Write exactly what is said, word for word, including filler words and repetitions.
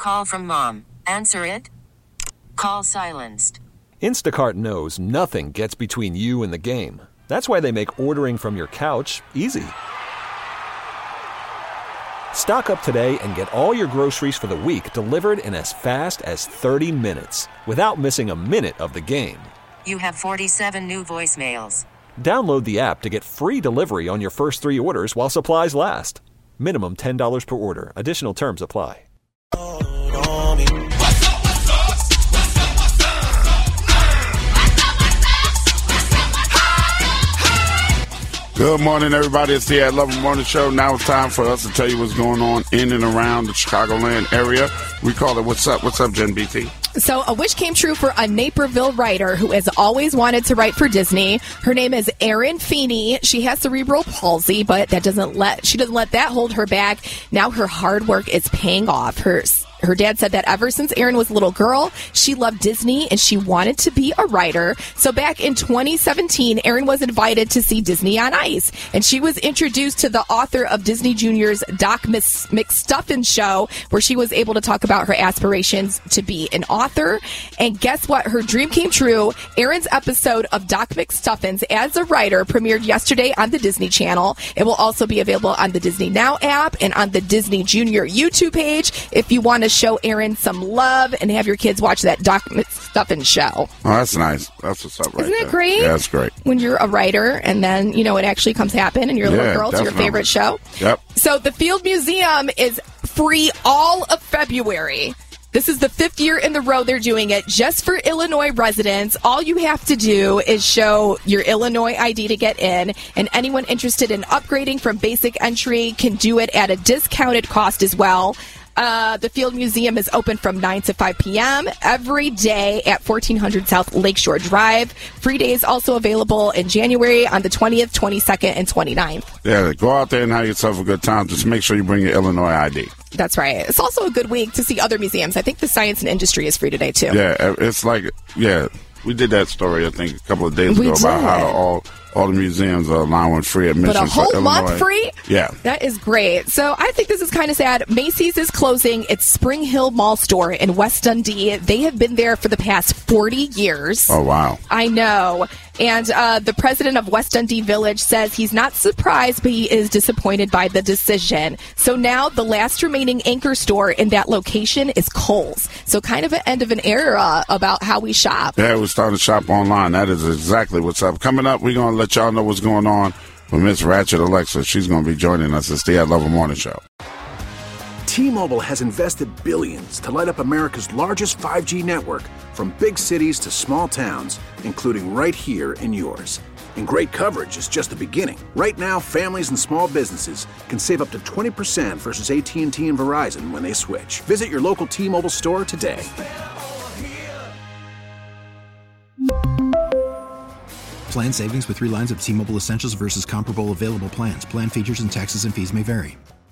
call from mom. Answer it. Call silenced. Instacart knows nothing gets between you and the game. That's why they make ordering from your couch easy. Stock up today and get all your groceries for the week delivered in as fast as thirty minutes without missing a minute of the game. You have forty-seven new voicemails. Download the app to get free delivery on your first three orders while supplies last. Minimum ten dollars per order. Additional terms apply. Good morning, everybody. It's the Ed Lover Morning Show. Now it's time for us to tell you what's going on in and around the Chicagoland area. We call it What's Up? What's Up, Jen B T? So a wish came true for a Naperville writer who has always wanted to write for Disney. Her name is Erin Feeney. She has cerebral palsy, but that doesn't let she doesn't let that hold her back. Now her hard work is paying off. Her Her dad said that ever since Erin was a little girl, she loved Disney and she wanted to be a writer. So back in twenty seventeen, Erin was invited to see Disney on Ice, and she was introduced to the author of Disney Junior's Doc McStuffins show, where she was able to talk about her aspirations to be an author. And guess what? Her dream came true. Erin's episode of Doc McStuffins as a writer premiered yesterday on the Disney Channel. It will also be available on the Disney Now app and on the Disney Junior YouTube page if you want to show Erin some love and have your kids watch that Doc McStuffins show. Oh, that's nice. That's what's up right Isn't that there. great? Yeah, that's great. When you're a writer and then, you know, it actually comes to happen and you're a Yeah, little girl, it's your definitely. favorite show. Yep. So the Field Museum is free all of February. This is the fifth year in the row they're doing it just for Illinois residents. All you have to do is show your Illinois I D to get in, and anyone interested in upgrading from basic entry can do it at a discounted cost as well. Uh, the Field Museum is open from nine to five p.m. every day at fourteen hundred South Lakeshore Drive. Free days also available in January on the twentieth, twenty-second, and twenty-ninth. Yeah, go out there and have yourself a good time. Just make sure you bring your Illinois I D. That's right. It's also a good week to see other museums. I think the Science and Industry is free today, too. Yeah, it's like, yeah, we did that story, I think, a couple of days We ago about did. how all all the museums are allowing free admission But a for whole Illinois. month free? Yeah. That is great. So I think this is kind of sad. Macy's is closing its Spring Hill Mall store in West Dundee. They have been there for the past forty years. Oh, wow. I know. And uh, the president of West Dundee Village says he's not surprised, but he is disappointed by the decision. So now the last remaining anchor store in that location is Kohl's. So kind of an end of an era about how we shop. Yeah, we're starting to shop online. That is exactly what's up. Coming up, we're going to let y'all know what's going on with Miss Ratchet Alexa. She's going to be joining us. It's the Ed Lover Morning Show. T-Mobile has invested billions to light up America's largest five G network, from big cities to small towns, including right here in yours. And great coverage is just the beginning. Right now, families and small businesses can save up to twenty percent versus A T and T and Verizon when they switch. Visit your local T-Mobile store today. Plan savings with three lines of T-Mobile Essentials versus comparable available plans. Plan features and taxes and fees may vary.